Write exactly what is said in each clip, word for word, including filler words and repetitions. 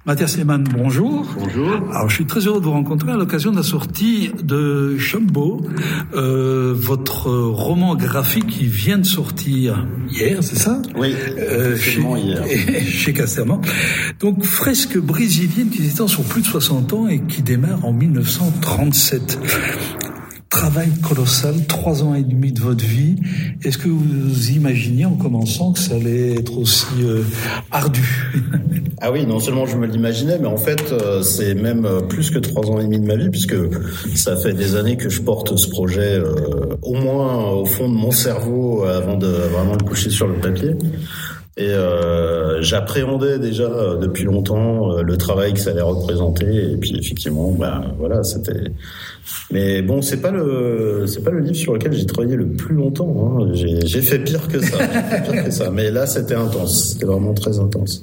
Mathias Lehmann, bonjour. Bonjour. Alors, je suis très heureux de vous rencontrer à l'occasion de la sortie de Chumbo, euh, votre roman graphique qui vient de sortir hier, c'est ça? Oui, euh, chez, hier. Chez Casterman. Donc, fresque brésilienne qui s'étend sur plus de soixante ans et qui démarre en mille neuf cent trente-sept. Travail colossal, trois ans et demi de votre vie. Est-ce que vous imaginiez en commençant que ça allait être aussi euh, ardu? Ah oui, non seulement je me l'imaginais, mais en fait, euh, c'est même plus que trois ans et demi de ma vie, puisque ça fait des années que je porte ce projet, euh, au moins au fond de mon cerveau, avant de vraiment le coucher sur le papier. Et euh, j'appréhendais déjà euh, depuis longtemps euh, le travail que ça allait représenter. Et puis effectivement, bah voilà, c'était. Mais bon, c'est pas le, c'est pas le livre sur lequel j'ai travaillé le plus longtemps. Hein. J'ai, j'ai fait pire que ça. J'ai fait pire que ça. Mais là, c'était intense. C'était vraiment très intense.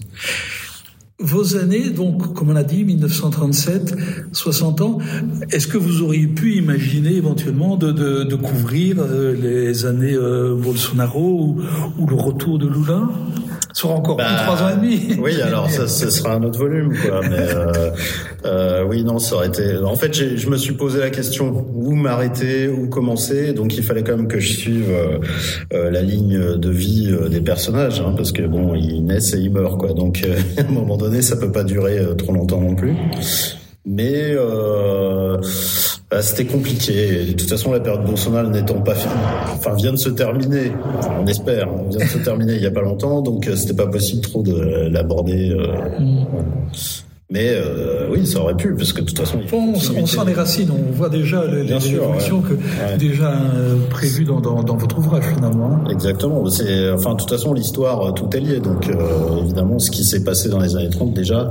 Vos années, donc, comme on a dit, mille neuf cent trente-sept, soixante ans, est-ce que vous auriez pu imaginer éventuellement de, de, de couvrir euh, les années euh, Bolsonaro ou, ou le retour de Lula? Ça sera encore bah, plus de trois ans et demi. Oui, alors ça, ce sera un autre volume, quoi. Mais euh, euh, oui, non, ça aurait été. En fait, j'ai, je me suis posé la question où m'arrêter, où commencer. Donc, il fallait quand même que je suive euh, euh, la ligne de vie euh, des personnages, hein, parce que bon, ils naissent et ils meurent, quoi. Donc, euh, à un moment donné, ça peut pas durer euh, trop longtemps non plus. Mais euh, bah, c'était compliqué. De toute façon, la période Bolsonaro n'étant pas finie, enfin vient de se terminer. On espère, vient de se terminer il y a pas longtemps, donc euh, c'était pas possible trop de l'aborder. Euh, mmh. Mais euh, oui, ça aurait pu, parce que de toute façon, il on, on sent les racines. On voit déjà les, les évolutions ouais. que ouais. déjà euh, prévues dans, dans, dans votre ouvrage finalement. Exactement. C'est, enfin, de toute façon, l'histoire, tout est lié. Donc, euh, évidemment, ce qui s'est passé dans les années trente déjà.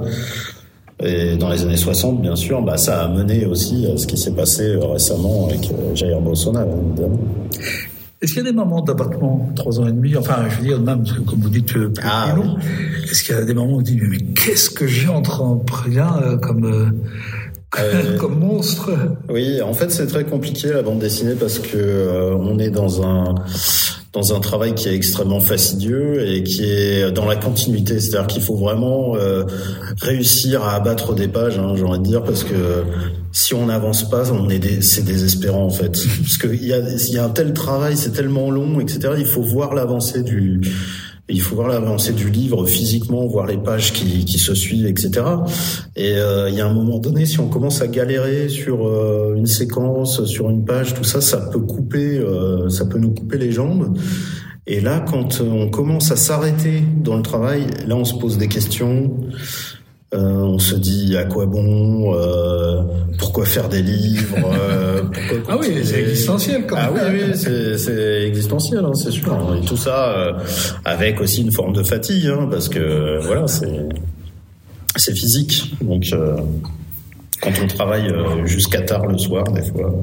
Et dans les années soixante, bien sûr, bah, ça a mené aussi à ce qui s'est passé récemment avec euh, Jair Bolsonaro, évidemment. Est-ce qu'il y a des moments d'abattement, trois ans et demi, enfin, je veux dire, même, parce que comme vous dites, plus ah, long, oui. Est-ce qu'il y a des moments où vous dites, mais qu'est-ce que j'ai entrepris là, euh, comme, euh, euh, comme monstre? Oui, en fait, c'est très compliqué, la bande dessinée, parce que, euh, on est dans un, dans un travail qui est extrêmement fastidieux et qui est dans la continuité. C'est-à-dire qu'il faut vraiment euh, réussir à abattre des pages, hein, j'ai envie de dire, parce que si on n'avance pas, on est des, c'est désespérant en fait. Parce qu'il y a, il y a un tel travail, c'est tellement long, et cetera. Il faut voir l'avancée du... Il faut voir l'avancée du livre physiquement, voir les pages qui, qui se suivent, et cetera. Et euh, il y a un moment donné, si on commence à galérer sur euh, une séquence, sur une page, tout ça, ça peut couper, euh, ça peut nous couper les jambes. Et là, quand on commence à s'arrêter dans le travail, là, on se pose des questions. Euh, on se dit à quoi bon, euh, pourquoi faire des livres, euh, pourquoi ah oui, c'est existentiel quand même. Ah oui, oui, c'est, c'est existentiel, hein, c'est sûr. Et tout ça euh, avec aussi une forme de fatigue, hein, parce que voilà, c'est c'est physique. Donc euh, quand on travaille euh, jusqu'à tard le soir, des fois.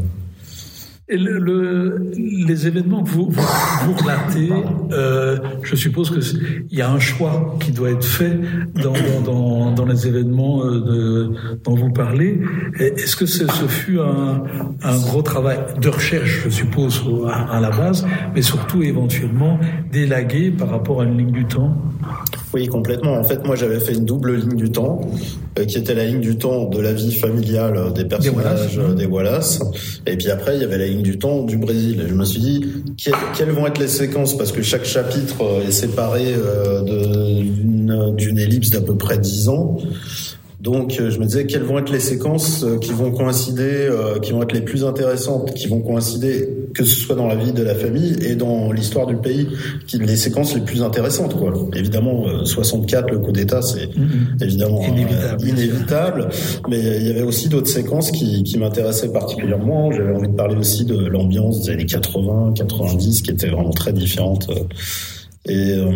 Et le, le, les événements que vous, vous, vous relatez, euh, je suppose que il y a un choix qui doit être fait dans, dans, dans, dans les événements de, dont vous parlez. Est-ce que ce, ce fut un, un gros travail de recherche, je suppose, à, à la base, mais surtout éventuellement d'élaguer par rapport à une ligne du temps? Oui, complètement. En fait, moi, j'avais fait une double ligne du temps, euh, qui était la ligne du temps de la vie familiale des personnages des Wallace, des Wallace. Et puis après, il y avait la ligne du temps du Brésil. Et je me suis dit, quelles, quelles vont être les séquences? Parce que chaque chapitre est séparé euh, de, d'une, d'une ellipse d'à peu près dix ans. Donc, je me disais, quelles vont être les séquences qui vont coïncider, euh, qui vont être les plus intéressantes, qui vont coïncider, que ce soit dans la vie de la famille et dans l'histoire du pays, qui, les séquences les plus intéressantes, quoi. Évidemment, euh, soixante-quatre, le coup d'État, c'est mmh. évidemment inévitable, euh, inévitable. Mais il y avait aussi d'autres séquences qui, qui m'intéressaient particulièrement. J'avais envie de parler aussi de l'ambiance des années quatre-vingts, quatre-vingt-dix, qui était vraiment très différente. Et euh,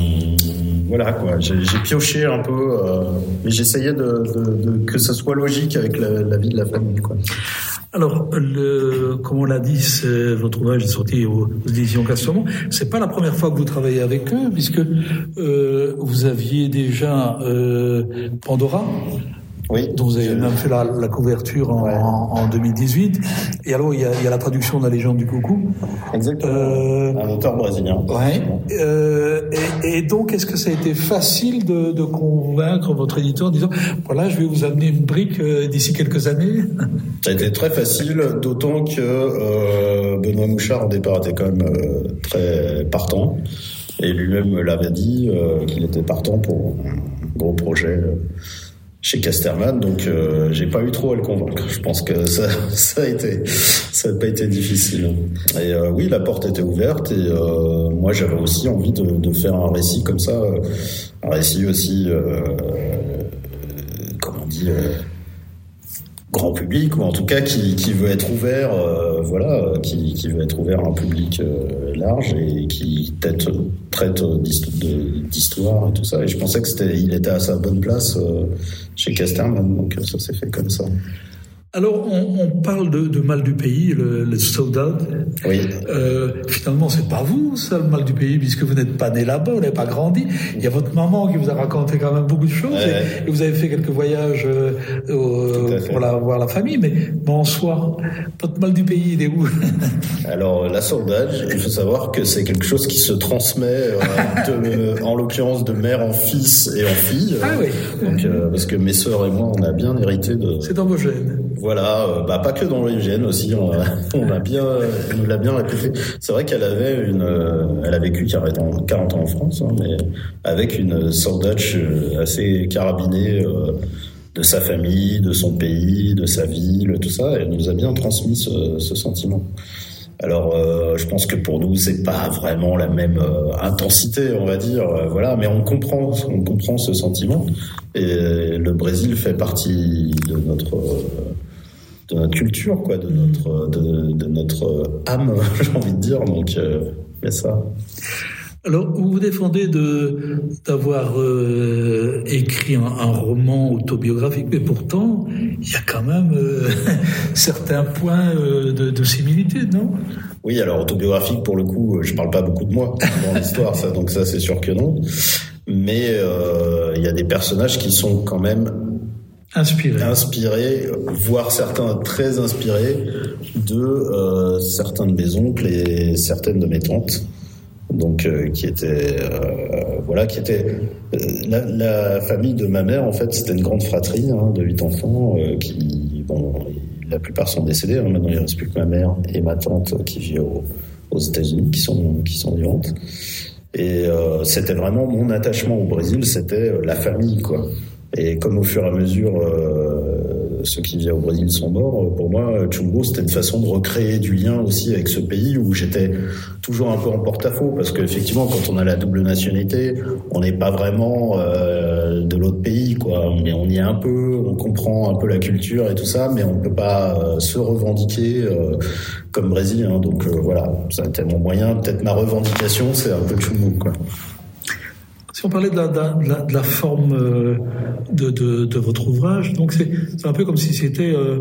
voilà quoi, j'ai, j'ai pioché un peu, euh, mais j'essayais de, de, de que ça soit logique avec la, la vie de la famille, quoi. Alors, le, comme on l'a dit, c'est, votre ouvrage est sorti aux, aux éditions Casterman. C'est pas la première fois que vous travaillez avec eux, puisque euh, vous aviez déjà euh, Pandora. Oui. dont vous avez je... même fait la, la couverture en, ouais. en, en deux mille dix-huit. Et alors, il y a, il y a la traduction de La Légende du Coucou. Exactement. Euh, un auteur brésilien. Ouais. Euh, et, et donc, est-ce que ça a été facile de, de convaincre votre éditeur en disant, voilà, je vais vous amener une brique euh, d'ici quelques années? Ça a été très facile, d'autant que euh, Benoît Mouchard, au départ, était quand même euh, très partant. Et lui-même l'avait dit euh, qu'il était partant pour un gros projet euh, chez Casterman, donc euh, j'ai pas eu trop à le convaincre. Je pense que ça, ça a été, ça n'a pas été difficile. Et euh, oui, la porte était ouverte et euh, moi j'avais aussi envie de, de faire un récit comme ça, un récit aussi, euh, comment on dit, euh, grand public, ou en tout cas qui, qui veut être ouvert, euh, voilà, qui, qui veut être ouvert à un public euh, large et qui traite, traite d'histoire et tout ça. Et je pensais que c'était, il était à sa bonne place euh, chez Casterman, donc ça s'est fait comme ça. Alors, on, on parle de, de mal du pays, le, le Saudade. Oui. Euh, finalement, c'est pas vous, ça, le mal du pays, puisque vous n'êtes pas né là-bas, vous n'avez pas grandi. Il y a votre maman qui vous a raconté quand même beaucoup de choses, ouais, et, et vous avez fait quelques voyages euh, euh, pour la, voir la famille, mais bon, en soi, votre mal du pays, il est où? Alors, la Saudade, il faut savoir que c'est quelque chose qui se transmet, euh, de, en l'occurrence, de mère en fils et en fille. Ah oui. Donc, euh, parce que mes sœurs et moi, on a bien hérité de... C'est dans vos gènes. Voilà, euh, bah pas que dans les gènes aussi, on a, on a bien, on nous l'a bien répété. C'est vrai qu'elle avait une, euh, elle a vécu quarante ans en France, hein, mais avec une Saudade assez carabinée euh, de sa famille, de son pays, de sa ville, tout ça. Elle nous a bien transmis ce, ce sentiment. Alors, euh, je pense que pour nous, c'est pas vraiment la même euh, intensité, on va dire, euh, voilà, mais on comprend, on comprend ce sentiment. Et le Brésil fait partie de notre, euh, de notre culture, quoi, de notre, de, de notre âme, j'ai envie de dire. Donc, euh, c'est ça. Alors, vous vous défendez de d'avoir euh, écrit un, un roman autobiographique, mais pourtant, il y a quand même euh, certains points euh, de, de similitude, non? Oui, alors autobiographique, pour le coup, je parle pas beaucoup de moi dans l'histoire, ça, donc ça, c'est sûr que non. Mais euh, il y a des personnages qui sont quand même inspirés, inspirés, voire certains très inspirés de euh, certains de mes oncles et certaines de mes tantes. Donc euh, qui était euh, voilà qui était euh, la, la famille de ma mère, en fait, c'était une grande fratrie, hein, de huit enfants euh, qui bon la plupart sont décédés, hein, maintenant il reste plus que ma mère et ma tante qui vit au, aux États-Unis, qui sont qui sont vivantes, et euh, c'était vraiment mon attachement au Brésil, c'était la famille, quoi. Et comme au fur et à mesure euh, ceux qui vivaient au Brésil sont morts, pour moi Chumbo, c'était une façon de recréer du lien aussi avec ce pays où j'étais toujours un peu en porte-à-faux, parce qu'effectivement quand on a la double nationalité, on n'est pas vraiment euh, de l'autre pays, quoi, mais on y est un peu, on comprend un peu la culture et tout ça, mais on ne peut pas euh, se revendiquer euh, comme brésilien, donc euh, voilà, ça a été mon moyen, peut-être ma revendication, c'est un peu Chumbo, quoi. Si on parlait de la, de la, de la forme de, de, de votre ouvrage, donc c'est, c'est un peu comme si c'était euh,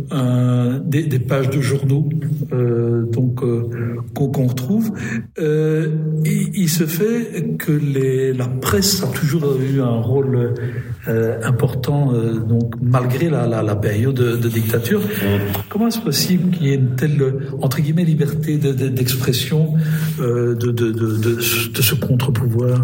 un, des, des pages de journaux, euh, donc euh, qu'on, qu'on retrouve. Euh, il, il se fait que les, la presse a toujours eu un rôle euh, important, euh, donc malgré la, la, la période de, de dictature. Comment est-ce possible qu'il y ait une telle, entre guillemets, liberté de, de, d'expression euh, de, de, de, de, de ce contre-pouvoir?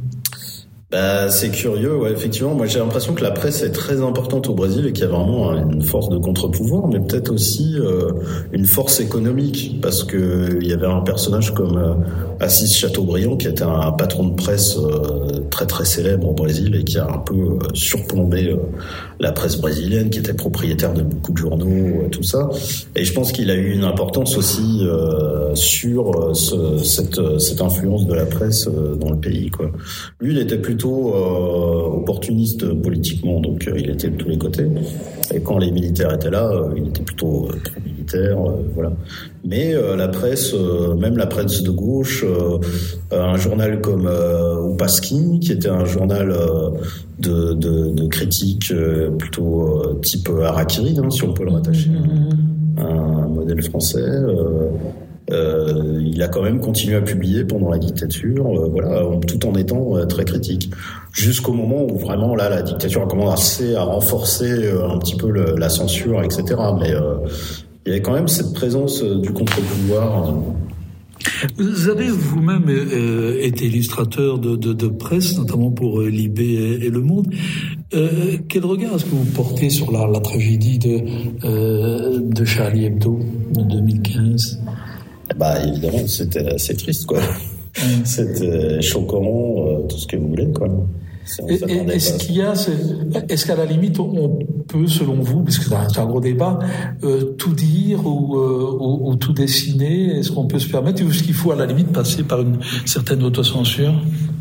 Bah, c'est curieux, ouais, effectivement. Moi, j'ai l'impression que la presse est très importante au Brésil et qu'il y a vraiment une force de contre-pouvoir, mais peut-être aussi euh, une force économique, parce que il y avait un personnage comme euh, Assis Chateaubriand, qui était un patron de presse euh, très très célèbre au Brésil et qui a un peu euh, surplombé euh, la presse brésilienne, qui était propriétaire de beaucoup de journaux, euh, tout ça. Et je pense qu'il a eu une importance aussi euh, sur euh, ce, cette, cette influence de la presse euh, dans le pays, quoi. Lui, il était plutôt Euh, opportuniste politiquement, donc euh, il était de tous les côtés, et quand les militaires étaient là, euh, il était plutôt euh, pro-militaire, euh, voilà. Mais euh, la presse, euh, même la presse de gauche, euh, un journal comme euh, Upasquim, qui était un journal euh, de, de, de critique euh, plutôt euh, type Harakiri, hein, si on peut le rattacher à un modèle français, euh, euh, il a quand même continué à publier pendant la dictature, euh, voilà, tout en étant euh, très critique. Jusqu'au moment où vraiment là, la dictature a commencé à renforcer euh, un petit peu le, la censure, et cetera. Mais euh, il y avait quand même cette présence euh, du contre-pouvoir. Euh, Vous avez vous-même euh, été illustrateur de, de, de presse, notamment pour euh, Libé et, et Le Monde. Euh, quel regard est-ce que vous portez sur la, la tragédie de, euh, de Charlie Hebdo en deux mille quinze ? Bah évidemment, c'était assez triste, quoi. Mmh. C'était choquant, euh, tout ce que vous voulez, quoi. Et, et, est-ce qu'il y a, est-ce qu'à la limite on peut, selon vous, parce que c'est un gros débat, euh, tout dire ou, euh, ou, ou tout dessiner, est-ce qu'on peut se permettre, ou est-ce qu'il faut à la limite passer par une certaine autocensure ?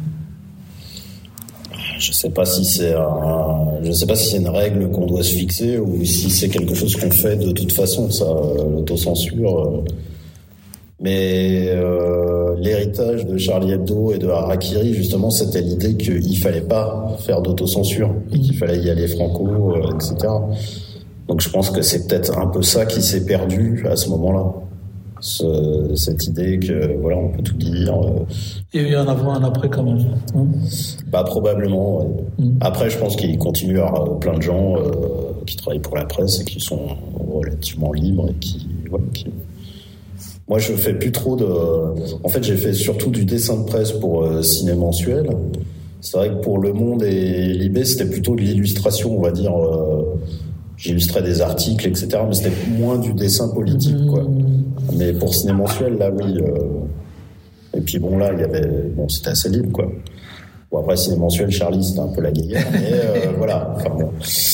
Je sais pas si c'est un, je sais pas si c'est une règle qu'on doit se fixer ou si c'est quelque chose qu'on fait de toute façon, ça, l'autocensure. Euh, mais euh, l'héritage de Charlie Hebdo et de Harakiri, justement, c'était l'idée qu'il fallait pas faire d'autocensure, et qu'il fallait y aller franco, euh, et cetera. Donc je pense que c'est peut-être un peu ça qui s'est perdu à ce moment-là. Ce, cette idée que voilà, on peut tout dire. Euh... Il y a eu un avant, un après quand même. Hein bah probablement. Ouais. Mm. Après, je pense qu'il continue à avoir plein de gens euh, qui travaillent pour la presse et qui sont relativement libres et qui voilà. Qui... Moi, je fais plus trop de. En fait, j'ai fait surtout du dessin de presse pour euh, Ciné Mensuel. C'est vrai que pour Le Monde et Libé, c'était plutôt de l'illustration, on va dire. Euh... J'illustrais des articles, et cetera, mais c'était moins du dessin politique, quoi. Mais pour Ciné Mensuel, là, oui. Euh... Et puis bon, là, il y avait, bon, c'était assez libre, quoi. Bon, après Ciné Mensuel, Charlie, c'était un peu la guéguerre, mais euh, voilà. Enfin bon.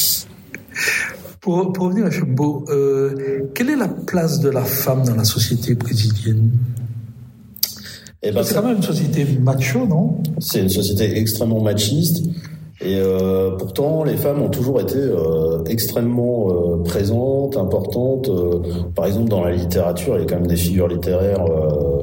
Pour, pour revenir à Choubo, euh, quelle est la place de la femme dans la société brésilienne ? Eh ben, c'est quand même une société macho, non ? C'est une société extrêmement machiste. Et euh, pourtant, les femmes ont toujours été euh, extrêmement euh, présentes, importantes. Euh, par exemple, dans la littérature, il y a quand même des figures littéraires euh,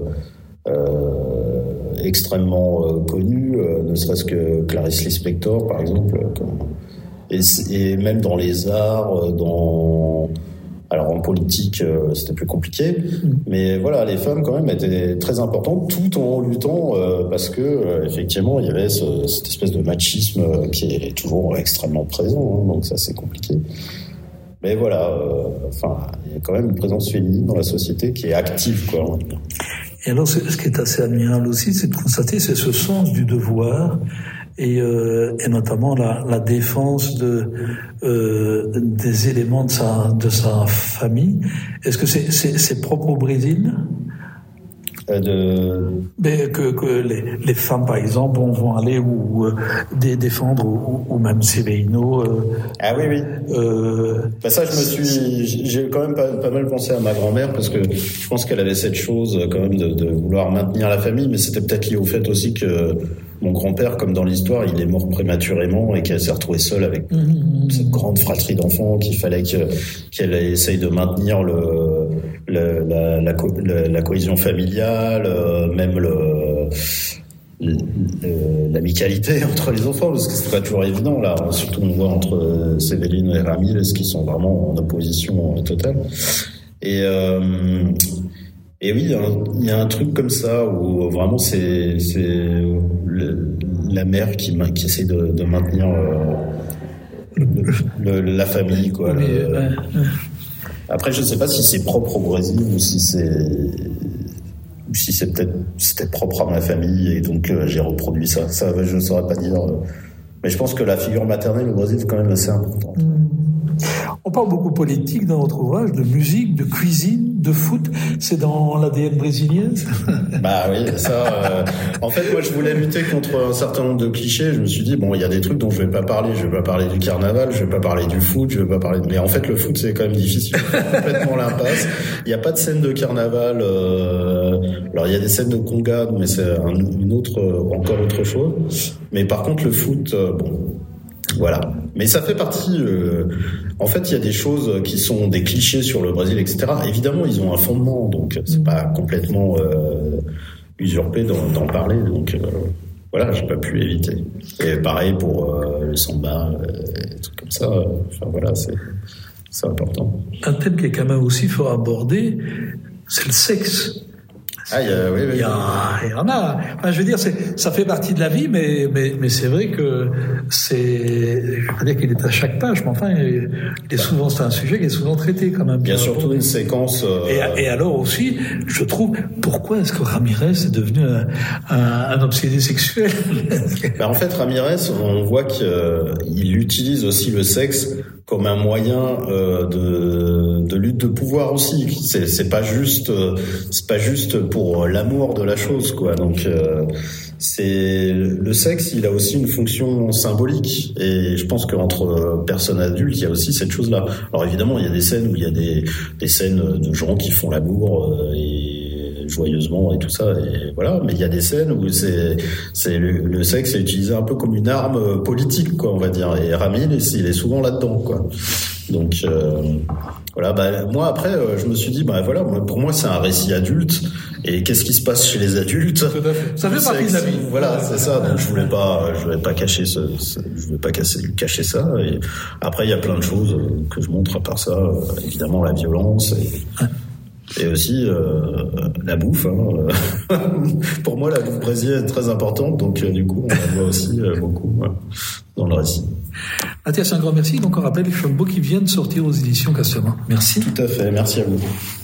euh, extrêmement euh, connues, euh, ne serait-ce que Clarice Lispector, par exemple. Comme... Et, et même dans les arts, dans... Alors en politique, euh, c'était plus compliqué, mais voilà, les femmes quand même étaient très importantes, tout en luttant euh, parce que euh, effectivement il y avait ce, cette espèce de machisme euh, qui est toujours extrêmement présent, hein, donc ça c'est compliqué. Mais voilà, euh, enfin il y a quand même une présence féminine dans la société qui est active, quoi. On va dire. Et alors, ce qui est assez admirable aussi, c'est de constater, c'est ce sens du devoir. Et, euh, et notamment la, la défense de euh, des éléments de sa de sa famille. Est-ce que c'est c'est, c'est propre au Brésil ? Euh, de... Mais que, que les, les femmes, par exemple, vont, vont aller ou euh, défendre ou, ou même Severino. Euh, ah oui, oui. Euh, bah ça, je me suis, j'ai quand même pas, pas mal pensé à ma grand-mère parce que je pense qu'elle avait cette chose quand même de, de vouloir maintenir la famille, mais c'était peut-être lié au fait aussi que mon grand-père, comme dans l'histoire, il est mort prématurément et qu'elle s'est retrouvée seule avec mmh. cette grande fratrie d'enfants qu'il fallait que, qu'elle essaye de maintenir le, le la, la, co- la, la cohésion familiale, euh, même le, le, le, l'amicalité entre les enfants, parce que c'est pas toujours évident, là. Surtout, on voit entre Séverine et Ramil, qui sont vraiment en opposition totale. Et, euh, Et oui, il y a un truc comme ça où vraiment c'est, c'est le, la mère qui, qui essaie de, de maintenir le, le, la famille, quoi. Oui, le, ouais. Après, je ne sais pas si c'est propre au Brésil ou si c'est, ou si c'est peut-être c'était propre à ma famille et donc euh, j'ai reproduit ça. Ça, je ne saurais pas dire. Mais je pense que la figure maternelle au Brésil est quand même assez importante. On parle beaucoup politique dans votre ouvrage, de musique, de cuisine, de foot. C'est dans l'A D N brésilienne. Bah oui, ça. Euh, en fait, moi, je voulais lutter contre un certain nombre de clichés. Je me suis dit bon, il y a des trucs dont je vais pas parler. Je vais pas parler du carnaval, je vais pas parler du foot, je vais pas parler. De... Mais en fait, le foot, c'est quand même difficile. Complètement l'impasse. Il y a pas de scène de carnaval. Euh... Alors, il y a des scènes de conga, mais c'est un, une autre, encore autre chose. Mais par contre, le foot, euh, bon. Voilà. Mais ça fait partie... Euh, en fait, il y a des choses qui sont des clichés sur le Brésil, et cetera. Évidemment, ils ont un fondement, donc c'est pas complètement euh, usurpé d'en, d'en parler. Donc euh, voilà, j'ai pas pu éviter. Et pareil pour euh, le samba, euh, des trucs comme ça. Euh, enfin voilà, c'est, c'est important. Un thème qui est quand même aussi fort abordé, c'est le sexe. Ah, il y a, oui, oui. Il y, a, il y en a. Enfin, je veux dire, c'est, ça fait partie de la vie, mais, mais, mais c'est vrai que c'est, je veux pas dire qu'il est à chaque page, mais enfin, il est souvent, c'est un sujet qui est souvent traité quand même. Il y a surtout une séquence. Euh... Et, et alors aussi, je trouve, pourquoi est-ce que Ramirez est devenu un, un, un obsédé sexuel? Ben, en fait, Ramirez, on voit qu'il utilise aussi le sexe comme un moyen euh, de, de lutte de pouvoir aussi. C'est, c'est pas juste, c'est pas juste pour l'amour de la chose, quoi. Donc, euh, c'est le sexe, il a aussi une fonction symbolique. Et je pense qu'entre personnes adultes, il y a aussi cette chose-là. Alors évidemment, il y a des scènes où il y a des, des scènes de gens qui font l'amour euh, et joyeusement et tout ça, et voilà. Mais il y a des scènes où c'est, c'est le, le sexe est utilisé un peu comme une arme politique, quoi, on va dire. Et Ramin, il est souvent là-dedans, quoi. Donc euh, voilà. Bah moi après, euh, je me suis dit, bah voilà, pour moi c'est un récit adulte. Et qu'est-ce qui se passe chez les adultes? Ça fait partie de la vie. Voilà, c'est ça. Donc je voulais pas, je voulais pas cacher ce, ce je voulais pas cacher, cacher ça. Et après, il y a plein de choses que je montre à part ça. Évidemment, la violence. Et... Et aussi euh, la bouffe. Hein. Pour moi, la bouffe brésilienne est très importante, donc euh, du coup, on la voit aussi euh, beaucoup euh, dans le récit. Mathias, un grand merci. Donc, on rappelle les Chombo qui viennent sortir aux éditions Cassement. Merci. Tout à fait. Merci à vous.